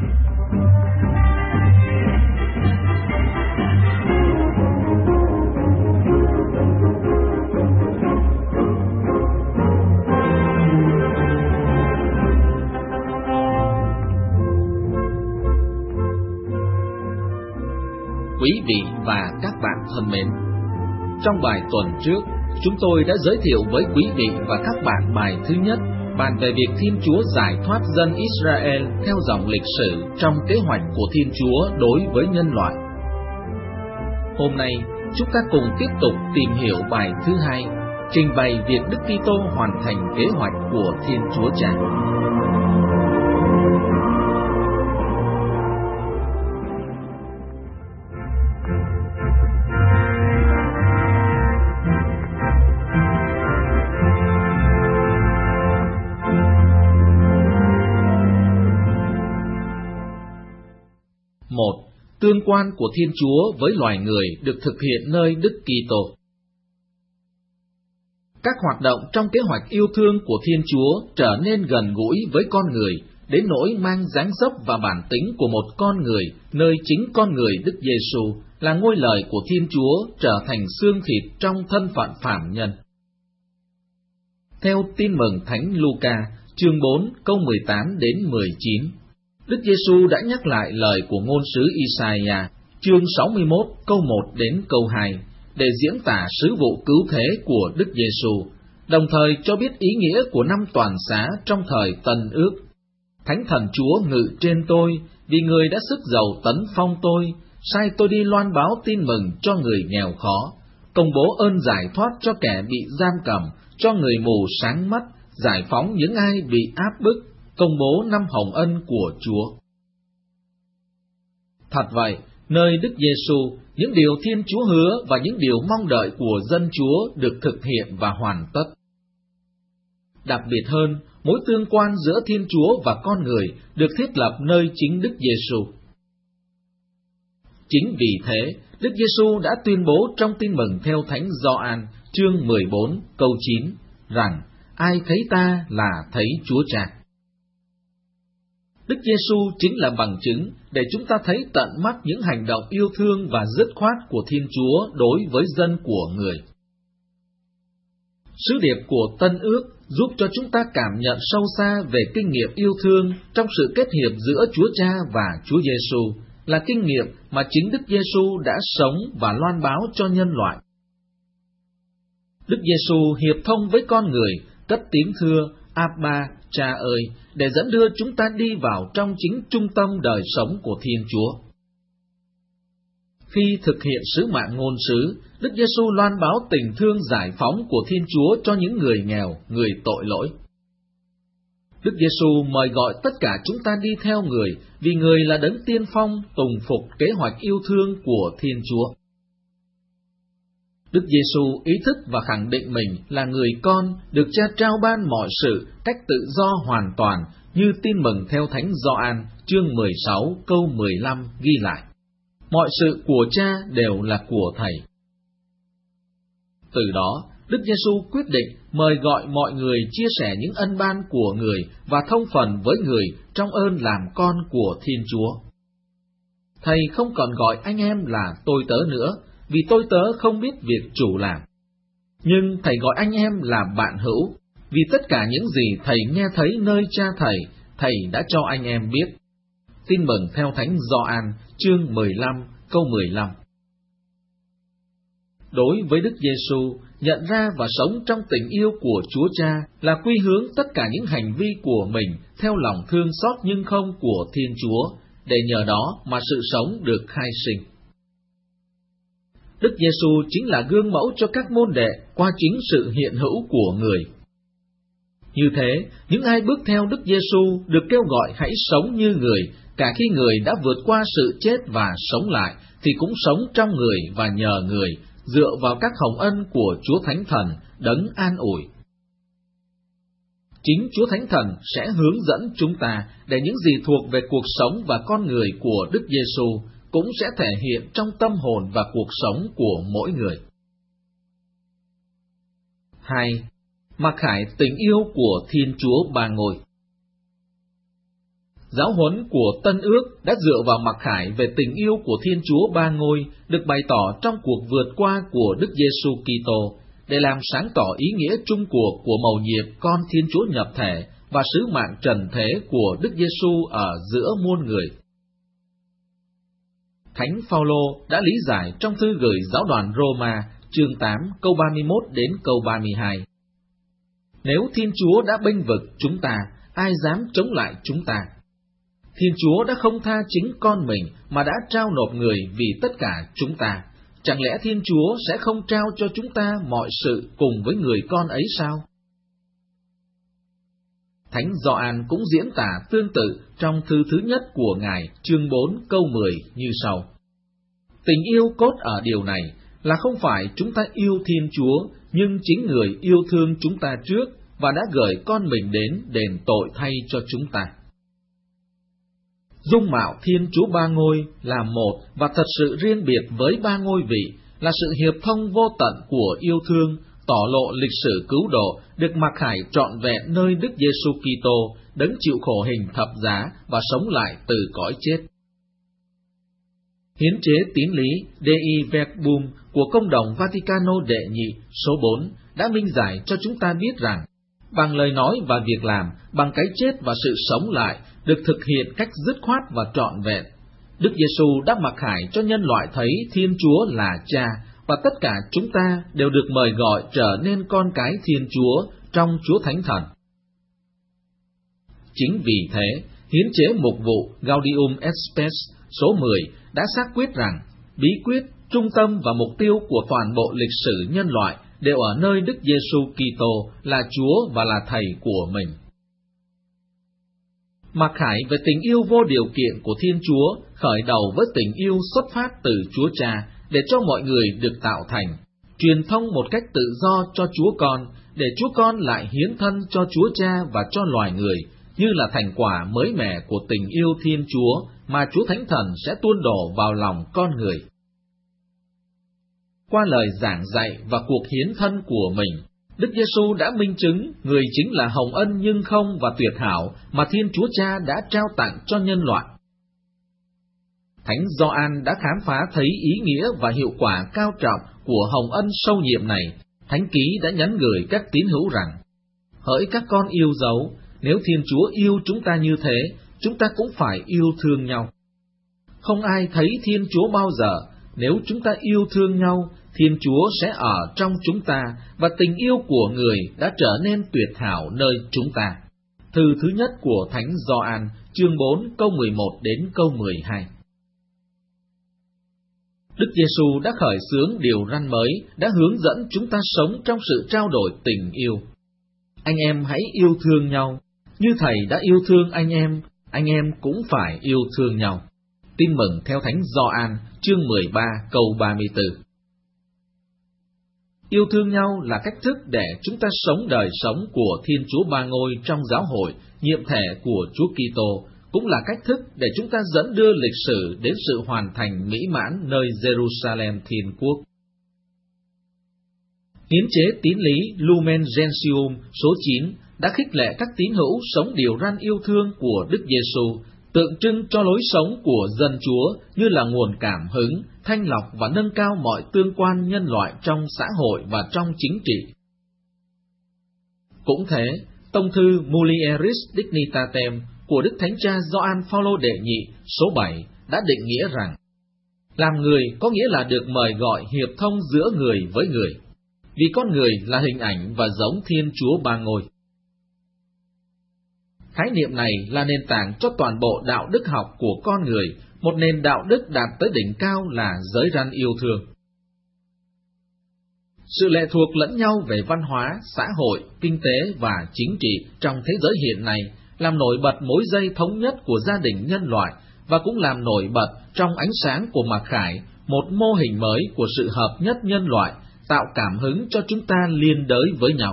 Quý vị và các bạn thân mến, trong bài tuần trước, chúng tôi đã giới thiệu với quý vị và các bạn bài thứ nhất, bàn về việc Thiên Chúa giải thoát dân Israel theo dòng lịch sử trong kế hoạch của Thiên Chúa đối với nhân loại. Hôm nay, chúng ta cùng tiếp tục tìm hiểu bài thứ hai, trình bày việc Đức Kitô hoàn thành kế hoạch của Thiên Chúa Cha. Một, tương quan của Thiên Chúa với loài người được thực hiện nơi Đức Kitô. Các hoạt động trong kế hoạch yêu thương của Thiên Chúa trở nên gần gũi với con người, đến nỗi mang dáng dấp và bản tính của một con người, nơi chính con người Đức Giêsu là ngôi lời của Thiên Chúa trở thành xương thịt trong thân phận phàm nhân. Theo Tin mừng Thánh Luca, chương 4, câu 18 đến 19, Đức Giêsu đã nhắc lại lời của ngôn sứ Isaiah, chương 61, câu 1 đến câu 2, để diễn tả sứ vụ cứu thế của Đức Giêsu, đồng thời cho biết ý nghĩa của năm toàn xá trong thời Tân Ước. Thánh Thần Chúa ngự trên tôi, vì Người đã sức dầu tấn phong tôi, sai tôi đi loan báo tin mừng cho người nghèo khó, công bố ơn giải thoát cho kẻ bị giam cầm, cho người mù sáng mắt, giải phóng những ai bị áp bức, công bố năm hồng ân của Chúa. Thật vậy, nơi Đức Giêsu, những điều Thiên Chúa hứa và những điều mong đợi của dân Chúa được thực hiện và hoàn tất. Đặc biệt hơn, mối tương quan giữa Thiên Chúa và con người được thiết lập nơi chính Đức Giêsu. Chính vì thế, Đức Giêsu đã tuyên bố trong Tin mừng theo Thánh Gioan, chương 14, câu 9, rằng ai thấy ta là thấy Chúa Cha. Đức Giêsu chính là bằng chứng để chúng ta thấy tận mắt những hành động yêu thương và dứt khoát của Thiên Chúa đối với dân của người. Sứ điệp của Tân Ước giúp cho chúng ta cảm nhận sâu xa về kinh nghiệm yêu thương trong sự kết hiệp giữa Chúa Cha và Chúa Giêsu, là kinh nghiệm mà chính Đức Giêsu đã sống và loan báo cho nhân loại. Đức Giêsu hiệp thông với con người, cất tiếng thưa Abba, Cha ơi, để dẫn đưa chúng ta đi vào trong chính trung tâm đời sống của Thiên Chúa. Khi thực hiện sứ mạng ngôn sứ, Đức Giêsu loan báo tình thương giải phóng của Thiên Chúa cho những người nghèo, người tội lỗi. Đức Giêsu mời gọi tất cả chúng ta đi theo Người, vì Người là đấng tiên phong tùng phục kế hoạch yêu thương của Thiên Chúa. Đức Giêsu ý thức và khẳng định mình là người con được Cha trao ban mọi sự cách tự do hoàn toàn, như Tin mừng theo Thánh Gioan, chương 16, câu 15 ghi lại. Mọi sự của Cha đều là của Thầy. Từ đó, Đức Giêsu quyết định mời gọi mọi người chia sẻ những ân ban của Người và thông phần với Người trong ơn làm con của Thiên Chúa. Thầy không còn gọi anh em là tôi tớ nữa, vì tôi tớ không biết việc chủ làm. Nhưng Thầy gọi anh em là bạn hữu, vì tất cả những gì Thầy nghe thấy nơi Cha Thầy đã cho anh em biết. Tin mừng theo Thánh Gioan, chương 15, câu 15. Đối với Đức Giêsu, nhận ra và sống trong tình yêu của Chúa Cha là quy hướng tất cả những hành vi của mình theo lòng thương xót nhưng không của Thiên Chúa, để nhờ đó mà sự sống được khai sinh. Đức Giêsu chính là gương mẫu cho các môn đệ qua chính sự hiện hữu của Người. Như thế, những ai bước theo Đức Giêsu được kêu gọi hãy sống như Người, cả khi Người đã vượt qua sự chết và sống lại, thì cũng sống trong Người và nhờ Người, dựa vào các hồng ân của Chúa Thánh Thần, đấng an ủi. Chính Chúa Thánh Thần sẽ hướng dẫn chúng ta để những gì thuộc về cuộc sống và con người của Đức Giêsu cũng sẽ thể hiện trong tâm hồn và cuộc sống của mỗi người. 2. Mặc khải tình yêu của Thiên Chúa Ba Ngôi. Giáo huấn của Tân Ước đã dựa vào mặc khải về tình yêu của Thiên Chúa Ba Ngôi được bày tỏ trong cuộc vượt qua của Đức Giêsu Kitô để làm sáng tỏ ý nghĩa chung cuộc của mầu nhiệm con Thiên Chúa nhập thể và sứ mạng trần thế của Đức Giêsu ở giữa muôn người. Thánh Phaolô đã lý giải trong thư gửi giáo đoàn Roma, chương 8, câu 31 đến câu 32. Nếu Thiên Chúa đã bênh vực chúng ta, ai dám chống lại chúng ta? Thiên Chúa đã không tha chính con mình mà đã trao nộp người vì tất cả chúng ta. Chẳng lẽ Thiên Chúa sẽ không trao cho chúng ta mọi sự cùng với người con ấy sao? Thánh Gioan cũng diễn tả tương tự trong thư thứ nhất của Ngài, chương 4 câu 10 như sau. Tình yêu cốt ở điều này là không phải chúng ta yêu Thiên Chúa, nhưng chính Người yêu thương chúng ta trước và đã gửi con mình đến đền tội thay cho chúng ta. Dung mạo Thiên Chúa Ba Ngôi là một và thật sự riêng biệt với ba ngôi vị, là sự hiệp thông vô tận của yêu thương, tỏ lộ lịch sử cứu độ được mặc khải trọn vẹn nơi Đức Giêsu Kitô, đấng chịu khổ hình thập giá và sống lại từ cõi chết. Hiến chế tín lý Dei Verbum của Công đồng Vaticano đệ nhị số 4 đã minh giải cho chúng ta biết rằng, bằng lời nói và việc làm, bằng cái chết và sự sống lại, được thực hiện cách dứt khoát và trọn vẹn, Đức Giêsu đã mặc khải cho nhân loại thấy Thiên Chúa là Cha, và tất cả chúng ta đều được mời gọi trở nên con cái Thiên Chúa trong Chúa Thánh Thần. Chính vì thế, hiến chế mục vụ Gaudium et Spes số 10 đã xác quyết rằng bí quyết, trung tâm và mục tiêu của toàn bộ lịch sử nhân loại đều ở nơi Đức Giêsu Kitô là Chúa và là Thầy của mình. Mặc khải về tình yêu vô điều kiện của Thiên Chúa khởi đầu với tình yêu xuất phát từ Chúa Cha để cho mọi người được tạo thành, truyền thông một cách tự do cho Chúa Con, để Chúa Con lại hiến thân cho Chúa Cha và cho loài người, như là thành quả mới mẻ của tình yêu Thiên Chúa mà Chúa Thánh Thần sẽ tuôn đổ vào lòng con người. Qua lời giảng dạy và cuộc hiến thân của mình, Đức Giêsu đã minh chứng Người chính là hồng ân nhưng không và tuyệt hảo mà Thiên Chúa Cha đã trao tặng cho nhân loại. Thánh Gioan đã khám phá thấy ý nghĩa và hiệu quả cao trọng của hồng ân sâu nhiệm này. Thánh ký đã nhắn gửi các tín hữu rằng, hỡi các con yêu dấu, nếu Thiên Chúa yêu chúng ta như thế, chúng ta cũng phải yêu thương nhau. Không ai thấy Thiên Chúa bao giờ, nếu chúng ta yêu thương nhau, Thiên Chúa sẽ ở trong chúng ta, và tình yêu của Người đã trở nên tuyệt hảo nơi chúng ta. Thư thứ nhất của Thánh Gioan, chương 4, câu 11 đến câu 12. Đức Giêsu đã khởi xướng điều răn mới, đã hướng dẫn chúng ta sống trong sự trao đổi tình yêu. Anh em hãy yêu thương nhau, như Thầy đã yêu thương anh em cũng phải yêu thương nhau. Tin mừng theo Thánh Gioan, chương 13, câu 34. Yêu thương nhau là cách thức để chúng ta sống đời sống của Thiên Chúa Ba Ngôi trong giáo hội, nhiệm thể của Chúa Kitô, cũng là cách thức để chúng ta dẫn đưa lịch sử đến sự hoàn thành mỹ mãn nơi Jerusalem Thiên Quốc. Hiến chế tín lý Lumen Gentium số 9 đã khích lệ các tín hữu sống điều răn yêu thương của Đức Giêsu, tượng trưng cho lối sống của dân Chúa như là nguồn cảm hứng, thanh lọc và nâng cao mọi tương quan nhân loại trong xã hội và trong chính trị. Cũng thế, tông thư Mulieris Dignitatem của Đức Thánh Cha Gioan Phaolô đệ nhị số 7 đã định nghĩa rằng, làm người có nghĩa là được mời gọi hiệp thông giữa người với người, vì con người là hình ảnh và giống Thiên Chúa Ba Ngôi. Khái niệm này là nền tảng cho toàn bộ đạo đức học của con người, một nền đạo đức đạt tới đỉnh cao là giới răn yêu thương. Sự lệ thuộc lẫn nhau về văn hóa, xã hội, kinh tế và chính trị trong thế giới hiện nay làm nổi bật mối dây thống nhất của gia đình nhân loại và cũng làm nổi bật trong ánh sáng của mặc khải một mô hình mới của sự hợp nhất nhân loại, tạo cảm hứng cho chúng ta liên đới với nhau.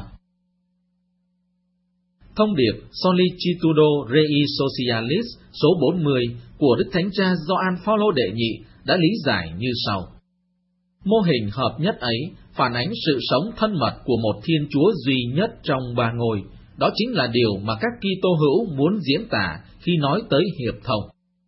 Thông điệp Solicitudo Rei Socialis số 40 của Đức Thánh Cha Gioan Phaolô đệ nhị đã lý giải như sau. Mô hình hợp nhất ấy phản ánh sự sống thân mật của một Thiên Chúa duy nhất trong ba ngôi. Đó chính là điều mà các Kitô hữu muốn diễn tả khi nói tới hiệp thông.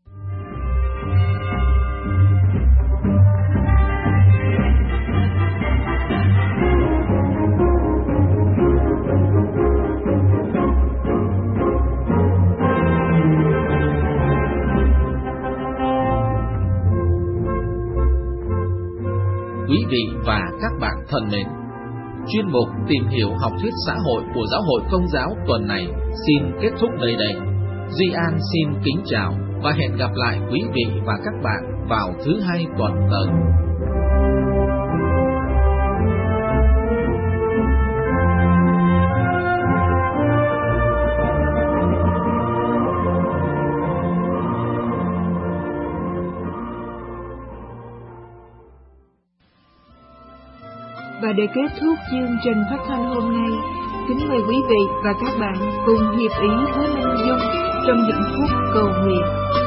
Quý vị và các bạn thân mến, chuyên mục Tìm hiểu học thuyết xã hội của Giáo hội Công giáo tuần này xin kết thúc nơi đây. Duy An xin kính chào và hẹn gặp lại quý vị và các bạn vào thứ Hai tuần tới. Và để kết thúc chương trình phát thanh hôm nay, kính mời quý vị và các bạn cùng hiệp ý với Minh Dung trong những phút cầu nguyện.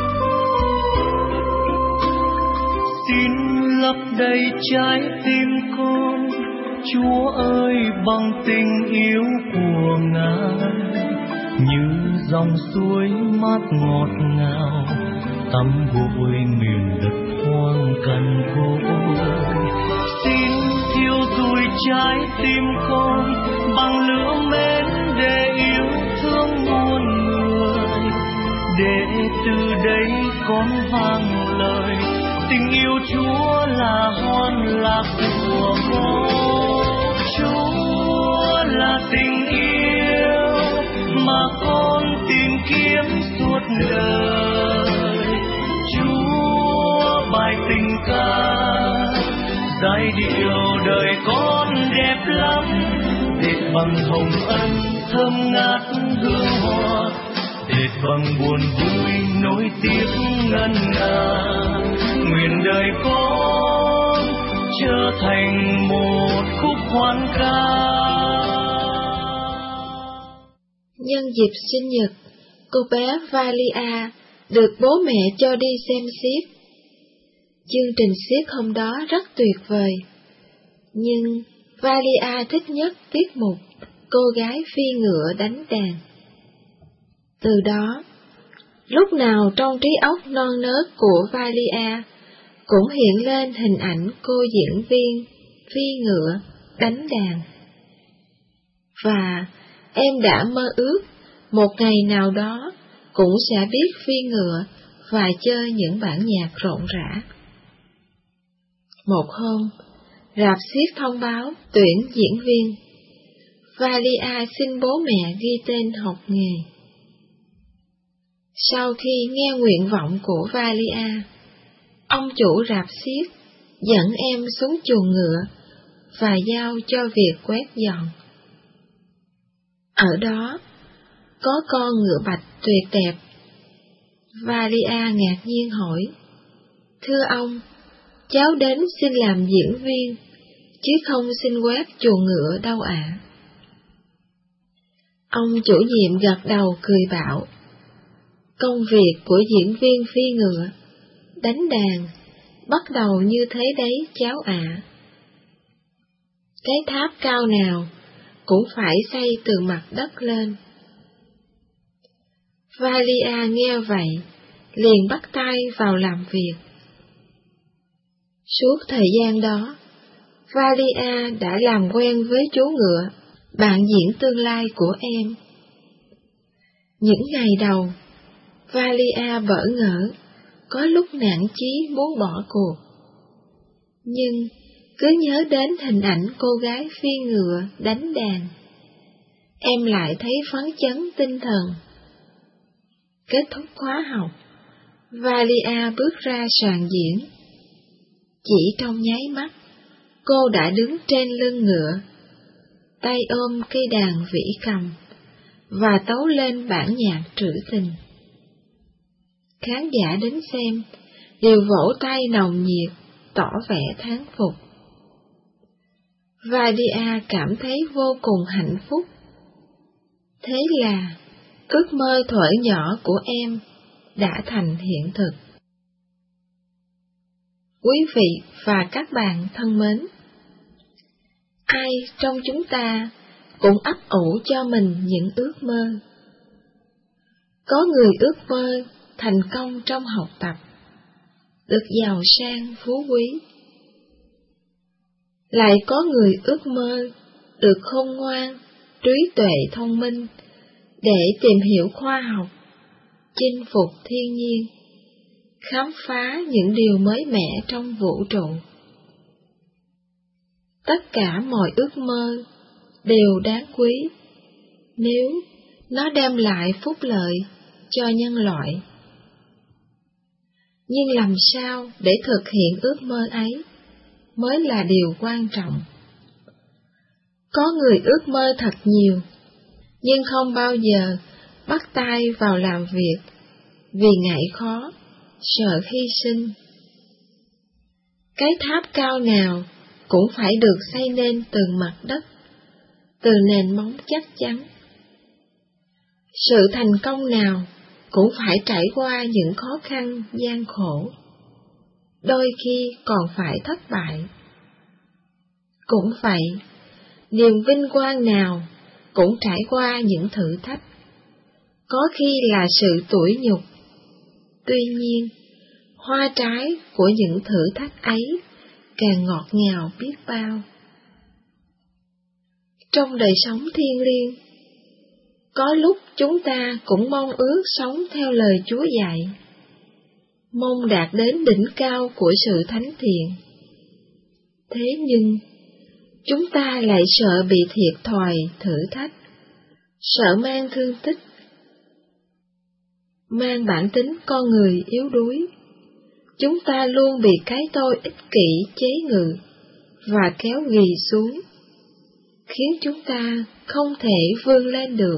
Xin lấp đầy trái tim con, Chúa ơi, bằng tình yêu của Ngài, như dòng suối mát ngọt ngào, tắm gội miền đất hoang cằn cỗi. Xin thiêu rụi trái tim con bằng lửa mến để yêu thương muôn người, để từ đây con vang lời tình yêu Chúa là hoan lạc của con. Chúa là tình yêu mà con tìm kiếm suốt đời. Chúa bài tình ca giai điệu đời con đẹp lắm, dệt bằng hồng ân thơm ngát hương hoa, dệt bằng buồn vui nối tiếc ngân nga. Nguyện đời con trở thành một khúc hoan ca. Nhân dịp sinh nhật, cô bé Valia được bố mẹ cho đi xem xiếc. Chương trình xiếc hôm đó rất tuyệt vời, nhưng Valia thích nhất tiết mục cô gái phi ngựa đánh đàn. Từ đó, lúc nào trong trí óc non nớt của Valia cũng hiện lên hình ảnh cô diễn viên phi ngựa đánh đàn. Và em đã mơ ước một ngày nào đó cũng sẽ biết phi ngựa và chơi những bản nhạc rộn rã. Một hôm, rạp xiếc thông báo tuyển diễn viên. Valia xin bố mẹ ghi tên học nghề. Sau khi nghe nguyện vọng của Valia, ông chủ rạp xiếc dẫn em xuống chuồng ngựa và giao cho việc quét dọn. Ở đó, có con ngựa bạch tuyệt đẹp. Valia ngạc nhiên hỏi, thưa ông, cháu đến xin làm diễn viên, chứ không xin quét chuồng ngựa đâu ạ. Ông chủ nhiệm gật đầu cười bảo, công việc của diễn viên phi ngựa, đánh đàn, bắt đầu như thế đấy cháu ạ. Cái tháp cao nào cũng phải xây từ mặt đất lên. Valia nghe vậy liền bắt tay vào làm việc. Suốt thời gian đó, Valia đã làm quen với chú ngựa, bạn diễn tương lai của em. Những ngày đầu, Valia bỡ ngỡ, có lúc nản chí muốn bỏ cuộc. Nhưng cứ nhớ đến hình ảnh cô gái phi ngựa đánh đàn, em lại thấy phấn chấn tinh thần. Kết thúc khóa học, Valia bước ra sàn diễn. Chỉ trong nháy mắt, cô đã đứng trên lưng ngựa, tay ôm cây đàn vĩ cầm và tấu lên bản nhạc trữ tình. Khán giả đến xem đều vỗ tay nồng nhiệt, tỏ vẻ thán phục. Valia cảm thấy vô cùng hạnh phúc. Thế là ước mơ thuở nhỏ của em đã thành hiện thực. Quý vị và các bạn thân mến, ai trong chúng ta cũng ấp ủ cho mình những ước mơ. Có người ước mơ thành công trong học tập, được giàu sang phú quý. Lại có người ước mơ được khôn ngoan, trí tuệ thông minh để tìm hiểu khoa học, chinh phục thiên nhiên, khám phá những điều mới mẻ trong vũ trụ. Tất cả mọi ước mơ đều đáng quý nếu nó đem lại phúc lợi cho nhân loại. Nhưng làm sao để thực hiện ước mơ ấy mới là điều quan trọng. Có người ước mơ thật nhiều, nhưng không bao giờ bắt tay vào làm việc vì ngại khó, sợ hy sinh. Cái tháp cao nào cũng phải được xây nên từ mặt đất, từ nền móng chắc chắn. Sự thành công nào cũng phải trải qua những khó khăn gian khổ, đôi khi còn phải thất bại. Cũng vậy, niềm vinh quang nào cũng trải qua những thử thách, có khi là sự tủi nhục. Tuy nhiên, hoa trái của những thử thách ấy càng ngọt ngào biết bao. Trong đời sống thiêng liêng, có lúc chúng ta cũng mong ước sống theo lời Chúa dạy, mong đạt đến đỉnh cao của sự thánh thiện. Thế nhưng, chúng ta lại sợ bị thiệt thòi thử thách, sợ mang thương tích, mang bản tính con người yếu đuối. Chúng ta luôn bị cái tôi ích kỷ chế ngự và kéo ghì xuống, khiến chúng ta không thể vươn lên được.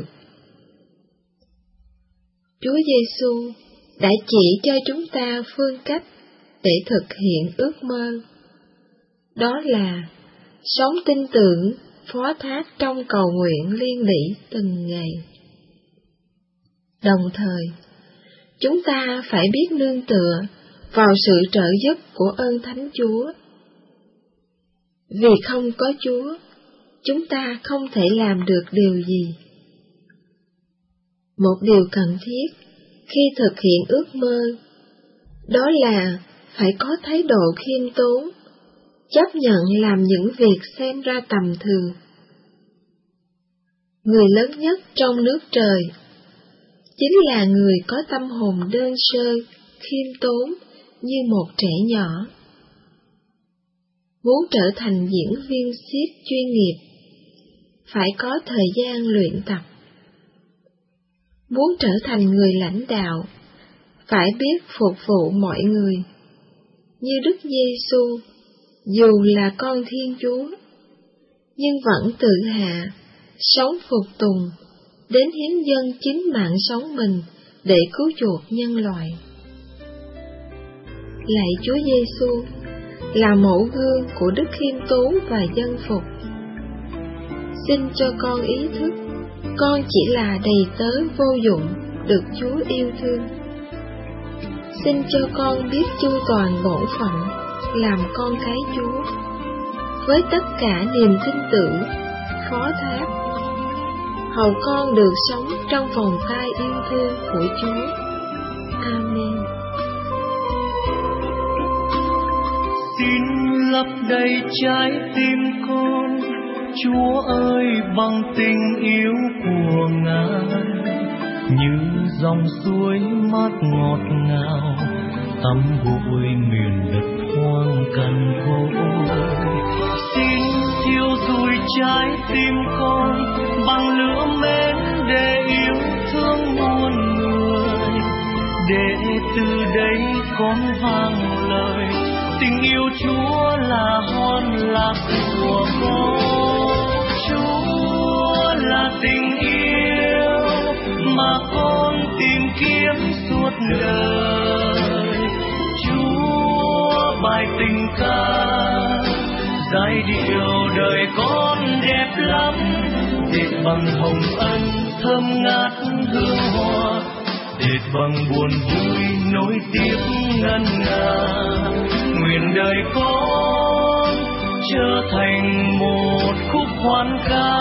Chúa Giêsu đã chỉ cho chúng ta phương cách để thực hiện ước mơ. Đó là sống tin tưởng, phó thác trong cầu nguyện liên lỉ từng ngày. Đồng thời, chúng ta phải biết nương tựa vào sự trợ giúp của ơn Thánh Chúa. Vì không có Chúa, chúng ta không thể làm được điều gì. Một điều cần thiết khi thực hiện ước mơ, đó là phải có thái độ khiêm tốn, chấp nhận làm những việc xem ra tầm thường. Người lớn nhất trong nước trời chính là người có tâm hồn đơn sơ, khiêm tốn như một trẻ nhỏ. Muốn trở thành diễn viên xiếc chuyên nghiệp, phải có thời gian luyện tập. Muốn trở thành người lãnh đạo, phải biết phục vụ mọi người. Như Đức Giêsu, dù là con Thiên Chúa, nhưng vẫn tự hạ, sống phục tùng, đến hiến dâng chính mạng sống mình để cứu chuộc nhân loại. Lạy Chúa Giêsu, là mẫu gương của đức khiêm tốn và dân phục. Xin cho con ý thức, con chỉ là đầy tớ vô dụng được Chúa yêu thương. Xin cho con biết chu toàn bổn phận làm con cái Chúa, với tất cả niềm tin tưởng, phó thác, hầu con được sống trong vòng tay yêu thương của Chúa. Amen. Xin lấp đầy trái tim con, Chúa ơi, bằng tình yêu của Ngài, như dòng suối mát ngọt ngào tắm bụi miền đất hoang cằn cỗi. Xin thiêu rụi trái tim con bằng lửa mến để yêu thương muôn người, để từ đây con vang lời tình yêu Chúa là hòn lạc của con. Chúa là tình yêu mà con tìm kiếm suốt đời. Chúa bài tình ca giai điệu đời con đẹp lắm, dệt bằng hồng ân thơm ngát hương hoa, dệt bằng buồn vui nối tiếp ngân nga. Nguyện đời con trở thành một khúc hoan ca.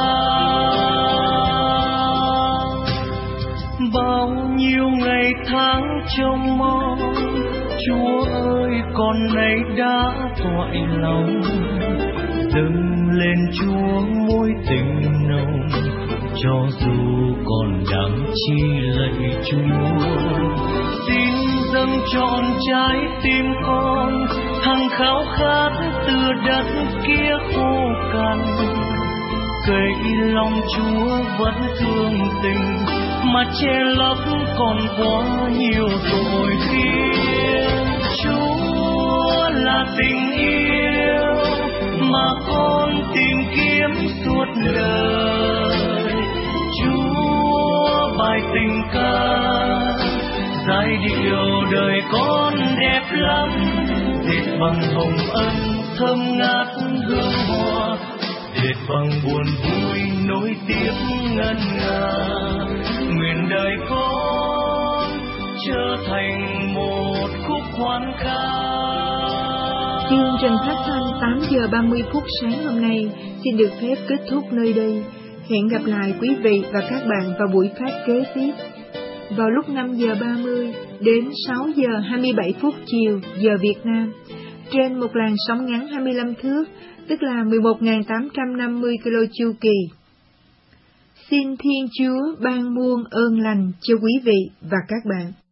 Bao nhiêu ngày tháng trông mong, Chúa ơi, con nay đã thoại lòng. Dâng lên Chúa mối tình nồng, cho dù còn đáng chi lạy Chúa. Xin dâng trọn trái tim con, hằng khao khát từ đất kia khô cằn. Cây lòng Chúa vẫn thương tình, mà che lấp còn quá nhiều tội khiên. Chúa là tình yêu mà con tìm kiếm suốt đời. Chúa bài tình ca giai điệu đời con đẹp lắm, dệt bằng hồng ân thơm ngát hương hoa, dệt bằng buồn vui nối tiếp ngân nga. Nguyện đời con trở thành một khúc hoan ca. Chương trình phát thanh 8 giờ 30 phút sáng hôm nay xin được phép kết thúc nơi đây. Hẹn gặp lại quý vị và các bạn vào buổi phát kế tiếp vào lúc 5 giờ 30 đến 6 giờ 27 phút chiều giờ Việt Nam trên một làn sóng ngắn 25 thước, tức là 11.850 km chu kỳ. Xin Thiên Chúa ban muôn ơn lành cho quý vị và các bạn.